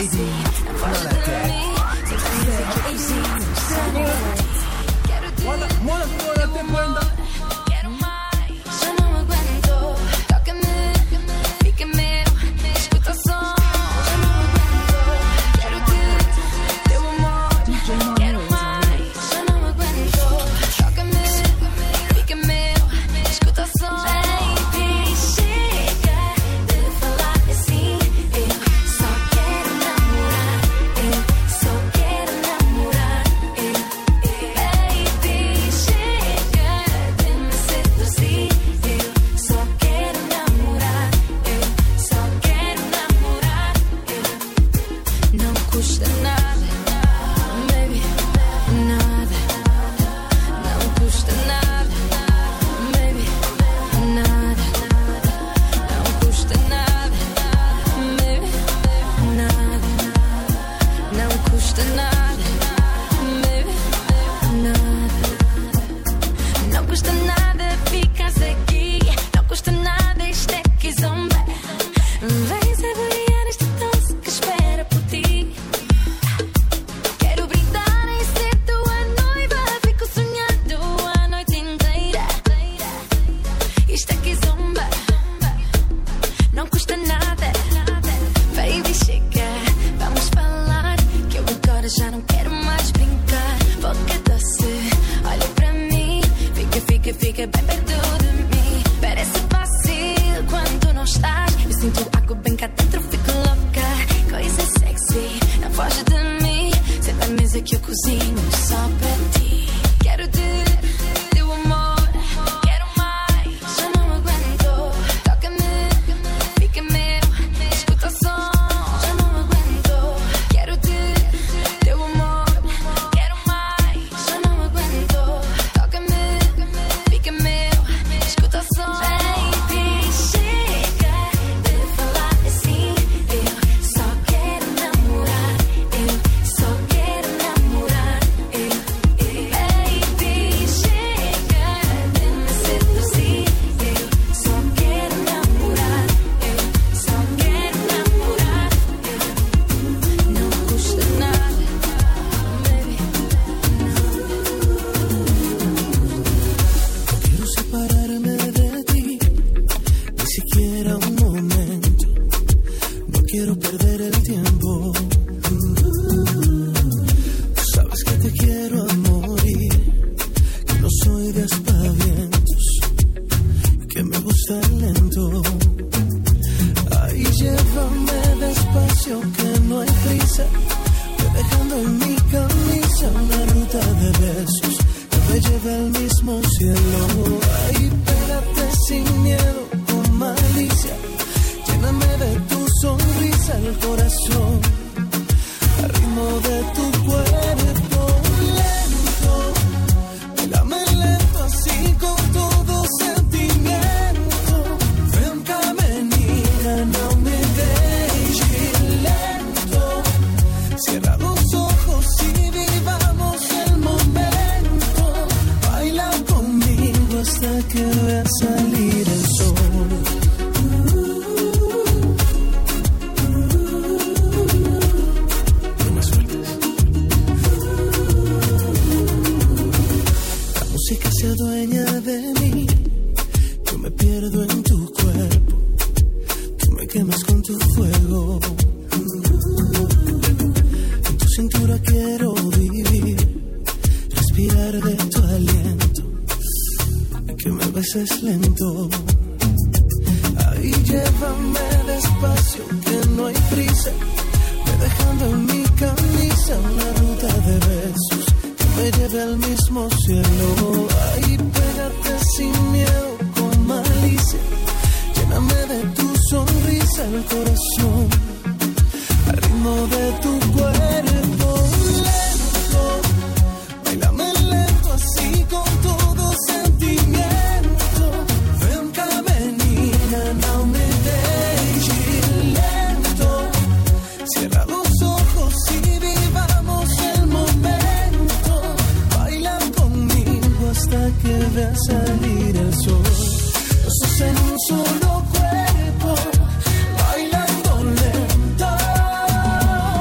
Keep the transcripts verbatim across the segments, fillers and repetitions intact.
Mola, mola, mola, te cuenta. Solo cuerpo bailando lento.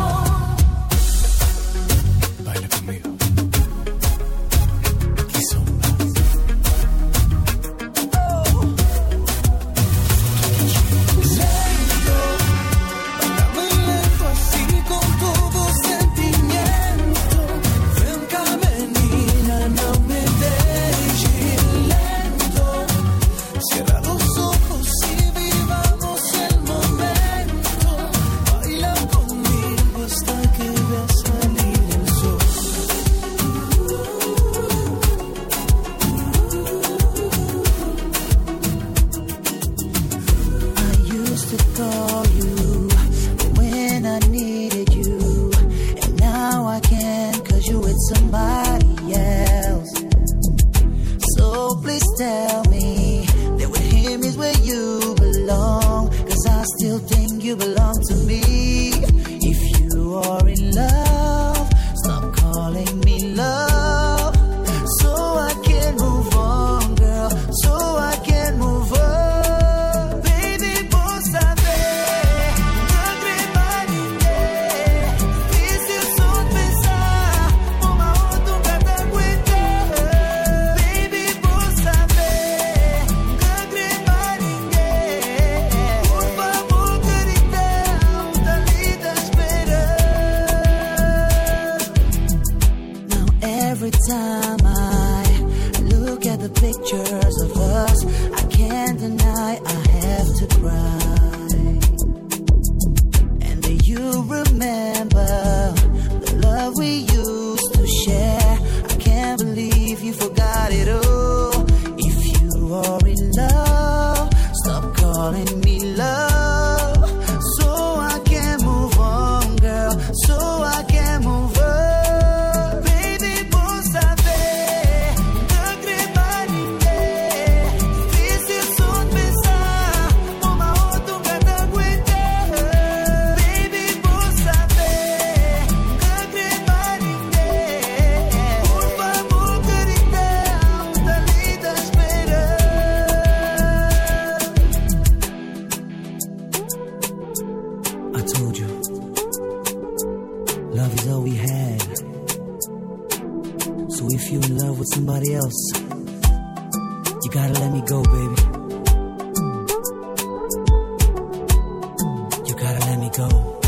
you, love is all we had. So if you're in love with somebody else, you gotta let me go, baby. You gotta let me go.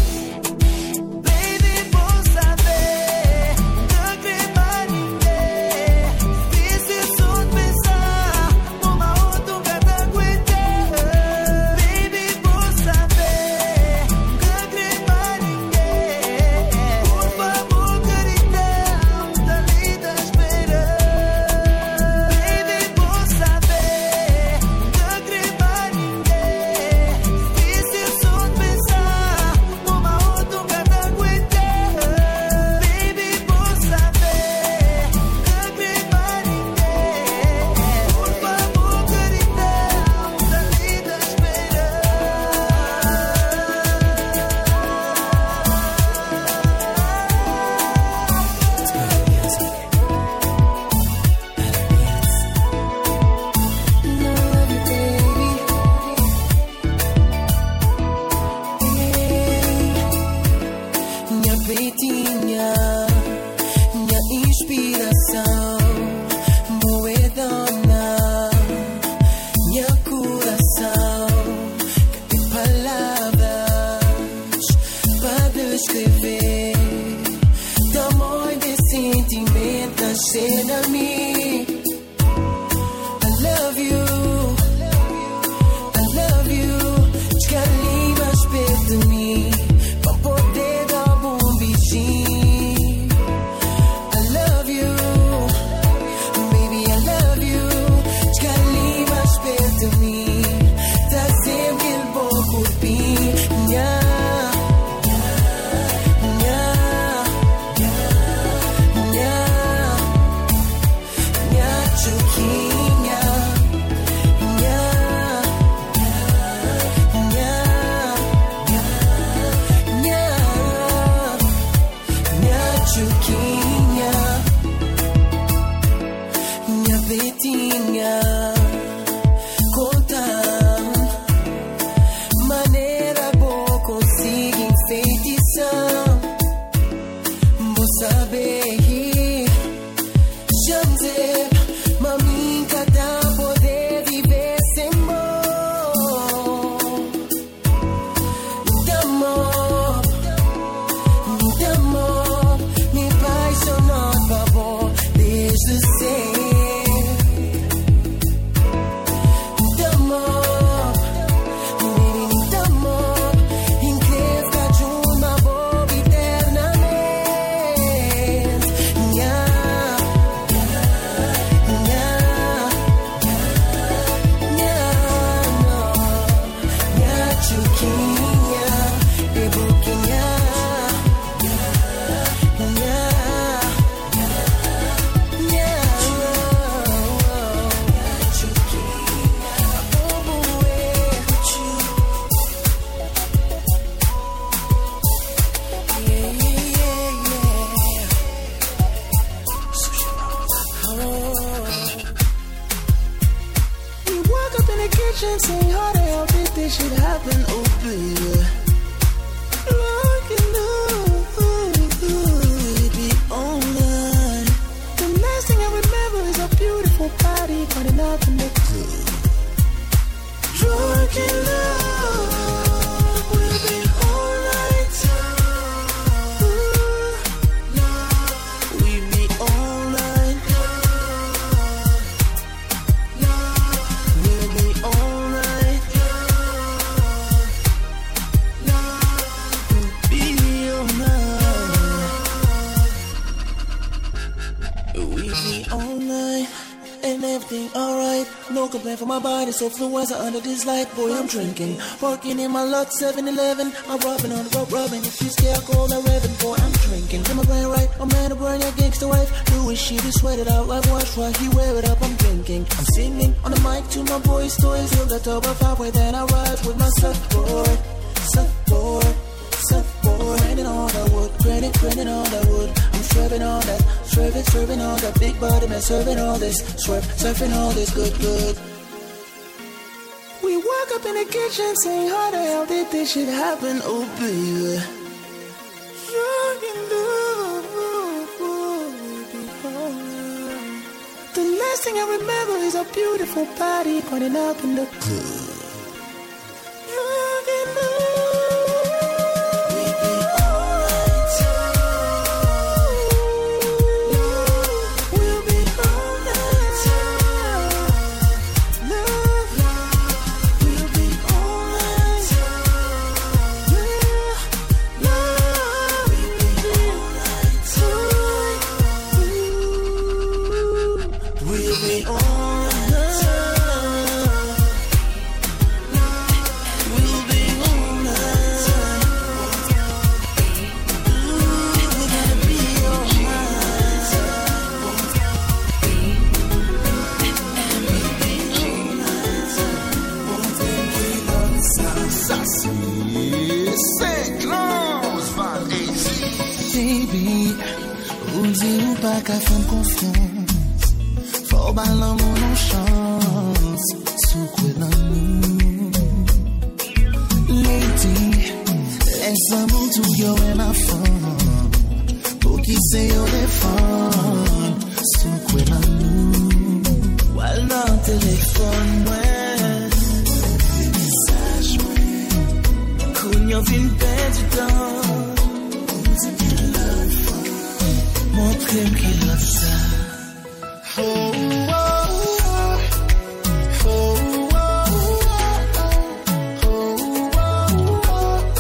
So fluenza under this light, boy, I'm drinking. Working in my lot, seven eleven. I'm rubbing on the rope, rubbing. If you scare, call the Reverend, boy, I'm drinking. Am I playing right? I'm man to burn your gangster wife. Louis, she be sweated out. I've watched why he wear it up, I'm drinking. I'm singing on the mic to my boys' toys. Till the top of halfway, then I ride with my surfboard. Surfboard, surfboard. Grinding on the wood, grinding, grinding on the wood. I'm swerving on that, swerving, swerving on that big body man, serving all this. Swerve, surfing all this, good, good. We walk up in the kitchen saying, how the hell did this shit happen? Oh, baby. The last thing I remember is a beautiful body burning up in the club. Qu'à faire confiance, faut ballon mon chance, sous quoi dans nous. Lady, laisse amour tout yo en enfant, pour qui c'est yo défendre, sous quoi dans nous. While dans téléphone, ouais, message, ouais, qu'on y a vu perdre du temps. Montre-moi qu'il a ça. Oh, oh, oh, oh, oh, oh, oh,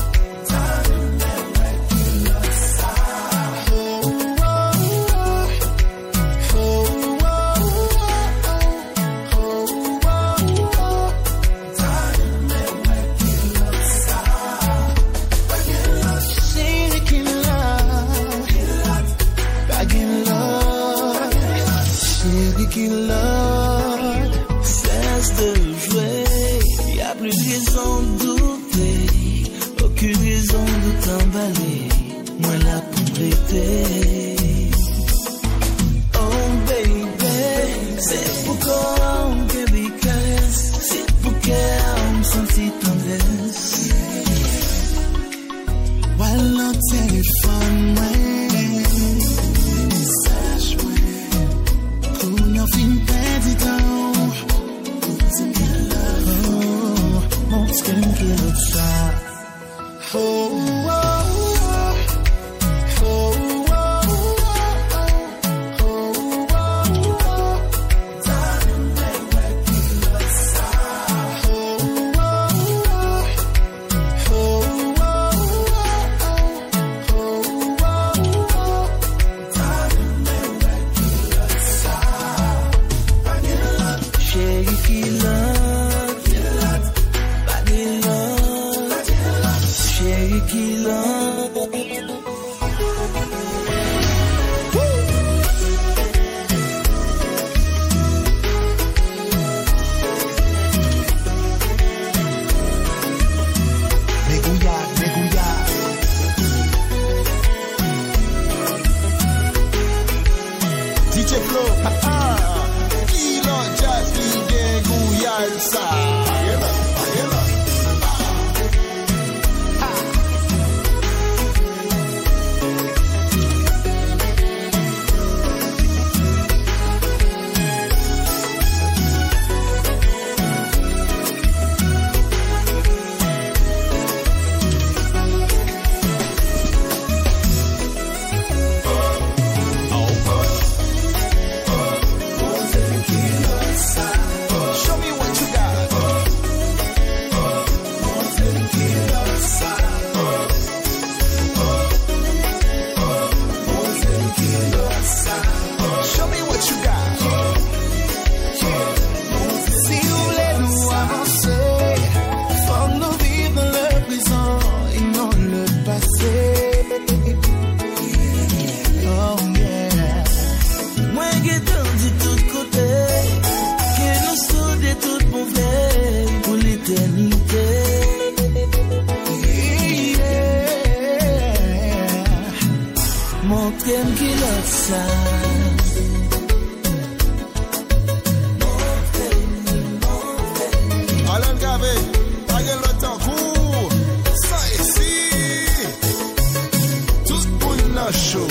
moi la pour prêter. Oh baby, c'est pourquoi on te caresse, c'est pourquoi on sentit tendresse. While on téléphone, ouais, message, ouais, pour y'en fin perdre temps. Oh, montre-moi qu'il a ça. Oh, oh, oh, oh, oh, oh, oh, darling, baby, give us some. Oh, oh, oh, oh, oh, darling, baby, give us some. Chérie, qu'il a, chérie, qu'il a. D J Flow, ah, Kilo Jazz, Gouillard, ça. Montre-moi qu'il a ça. Alain Gavé. chaud.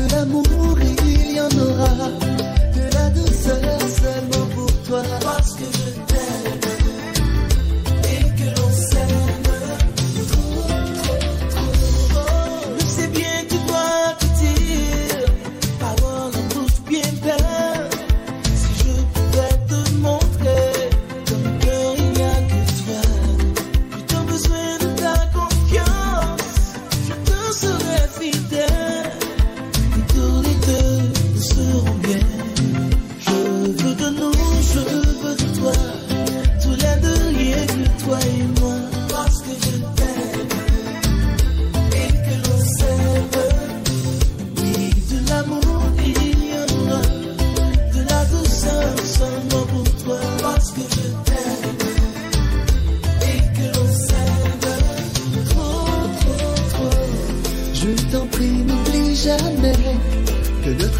L'amour, il y en aura, de la douceur seulement pour toi. Parce que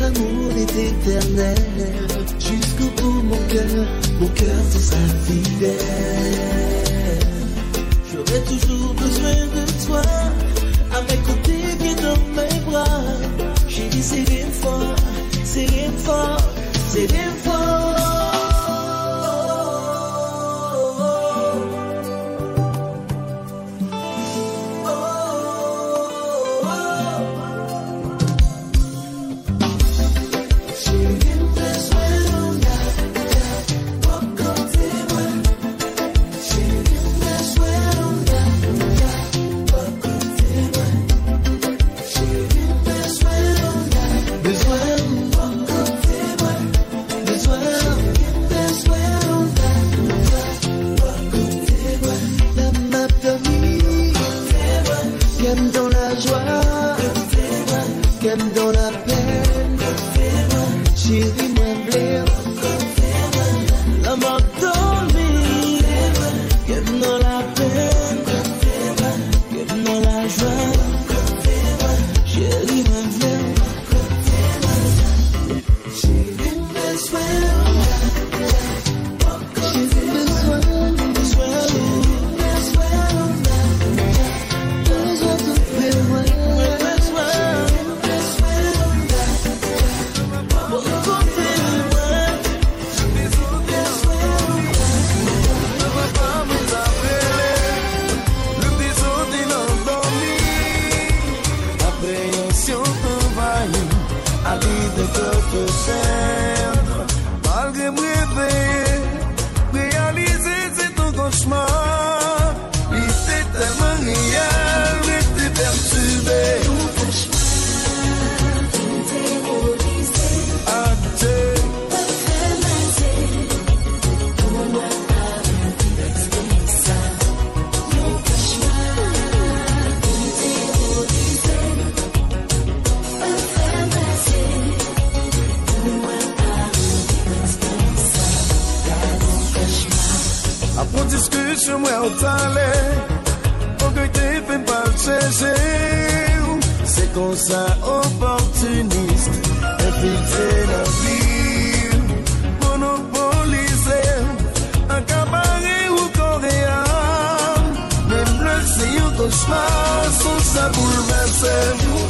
notre amour est éternel. Jusqu'au bout mon cœur, mon cœur te sera fidèle. J'aurai toujours besoin de toi, à mes côtés, viens dans mes bras. J'ai dit c'est bien fort, c'est bien fort, c'est bien fort. C'est comme ça opportuniste, infiltré la vie, monopolisé, un cabaret ou coréen, même le c'est un cauchemar, sans ça bouleverser.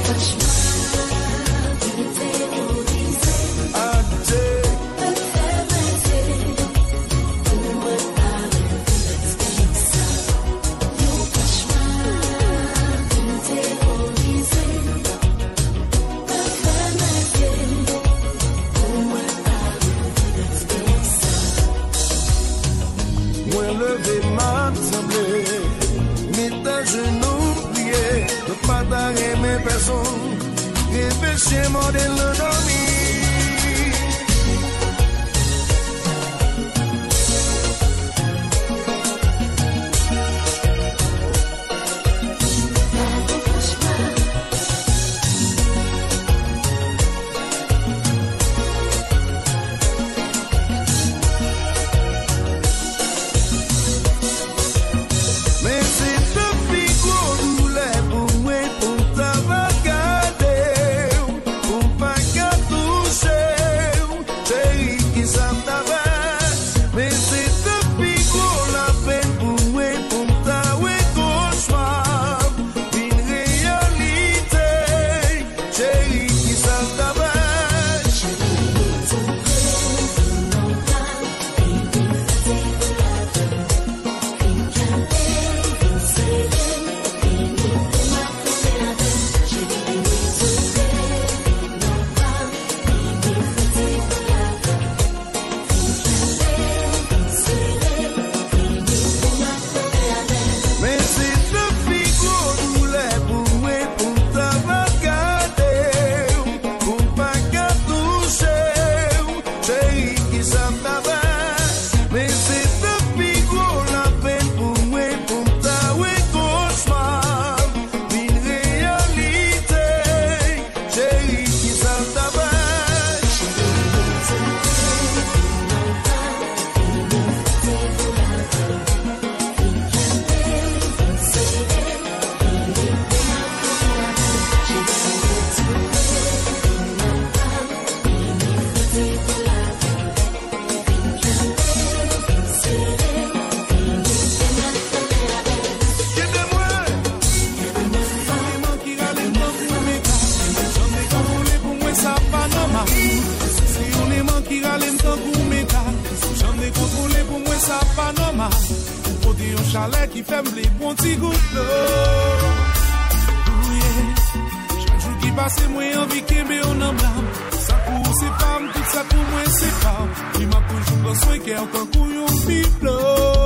Réfléchis, modèle dormi. Pour pas gâteau chalet qui fait m'blé bon petit goût d'eau. Chaque jour qui passe, moi envie qu'il me en blâme. Ça pour ses femmes, tout ça pour moi c'est pas. Il m'a toujours dans soin qui est encore couillon piplo.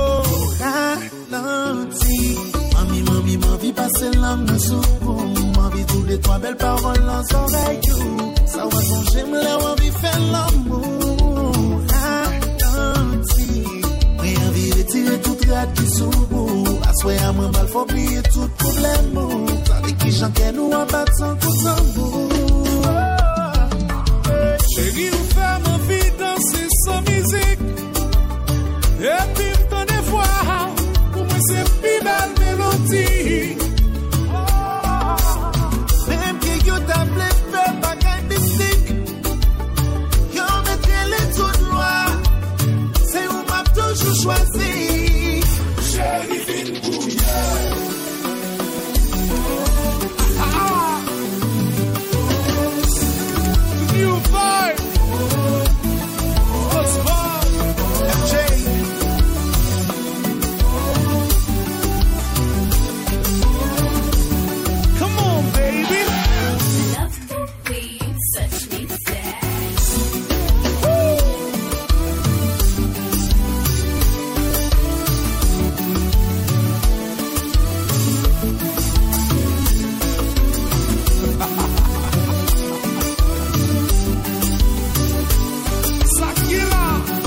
Ralenti, mami, mami, mami, passer l'âme de soupou. Mami, tous les trois belles paroles dans l'oreille. Ça va songer, me l'a envie faire l'amour. Ralenti, moi envie de tirer toute rate qui soupou. Assoyer à mon bal, faut oublier tout problème. Avec qui j'enquête nous en battre sans coup de Chérie, nous faire ma vie danser sans musique. Et puis, me donner voix. Pour moi, c'est plus belle mélodie. Même que yo t'appelé faire bagaille mystique. Yo mettrait les tout noirs. C'est où m'a toujours choisi. Chérie, fine bouillère. New vibe. What's vibe? M J. Come on, baby. Love the way you touch me fast. Sakila.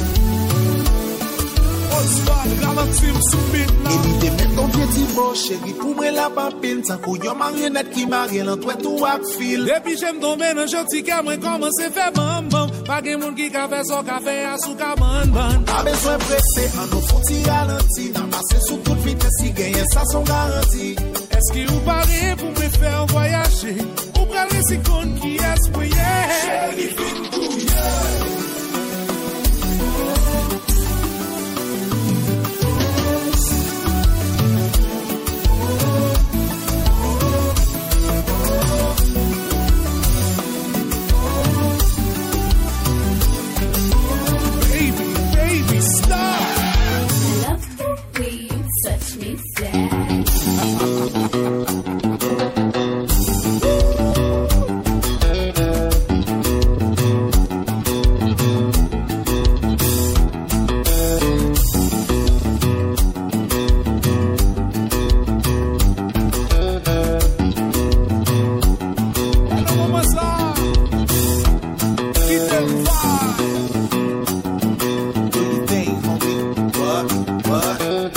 What's vibe? Ralentis, me soupite là. Évitez même ton pied beau chérie. Pour moi la papine. Tant qu'on y a marionnette qui marie. L'entoure tout à fil. Depuis j'aime tomber dans gentil qu'à moi commencer à faire bam bam. Pas de monde qui a fait son café à sous ban ban. Pas besoin pressé. En nous faut y ralentir. Dans passer sous toute vitesse. Si gagne ça sont garantis. Est-ce que vous parlez pour me faire voyager? Ou parlez si con qui est pour Chérie, fine bouillère. Baby, baby, stop. Love the way you touch me fast. Vamos lá. Que demais. Do you think, homie? What? What?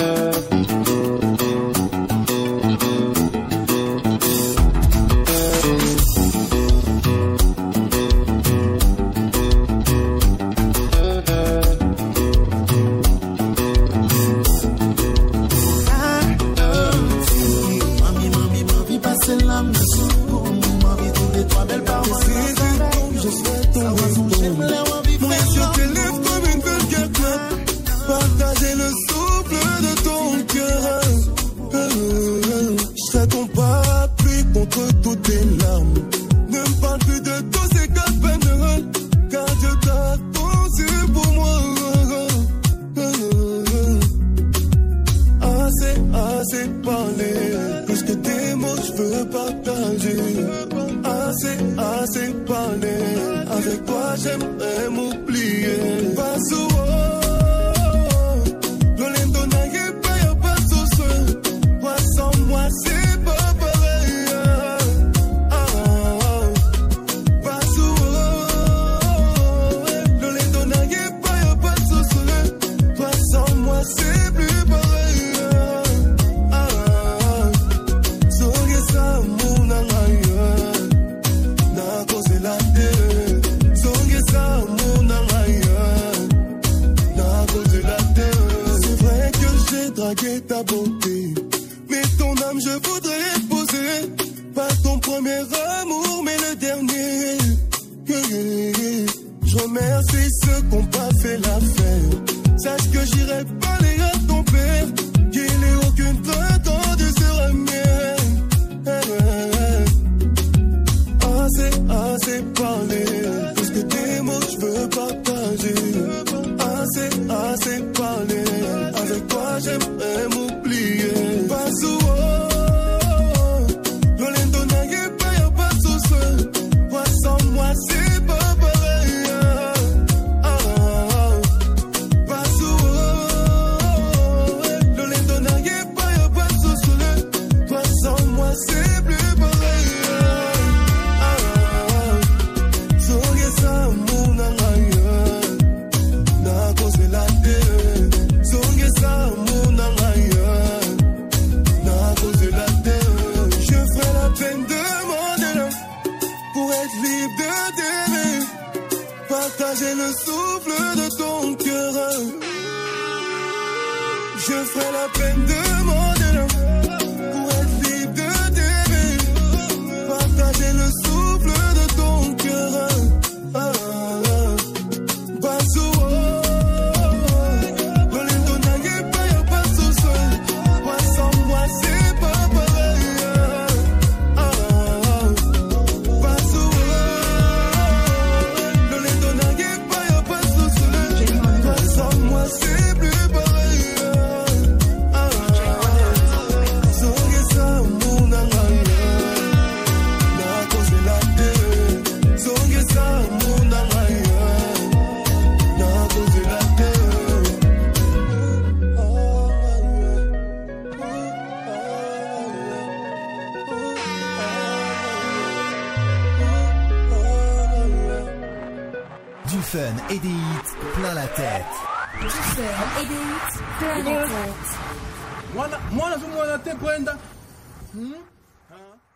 Mami, mami, mami, passer l'âme de soupou. Mami, toutes les trois belles paroles. Je souhaite ton retour. Mon yeux te lève comme une belle guerre. Partager le souffle de ton cœur. Je serai ton parapluie contre toutes tes larmes. Ne me parle plus de tous ces quatre peines. Car Dieu t'a conçu pour moi. Assez, assez parlé. Plus que des mots, je veux partager. Assez, assez parlé. Avec toi, j'aimerais m'oublier. Pas souvent. L'olendo n'a pas, y'a pas de souci. Toi sans moi, c'est pas pareil. Ah, ah, ah. Pas souvent. L'olendo n'a pas, y'a pas de souci. Toi sans moi, c'est plus pareil. Ah, ah, ah. Soyez ça, mon angaya. Na cause la terre. Soyez ça, mon angaya. Na cause la terre. C'est vrai que j'ai dragué ta beauté. Mais ton âme, je voudrais fun et des hits plein la tête. Du fun et des hits plein la tête. Mwana, mwana zo mwana te kwenda. Hmm? Hein?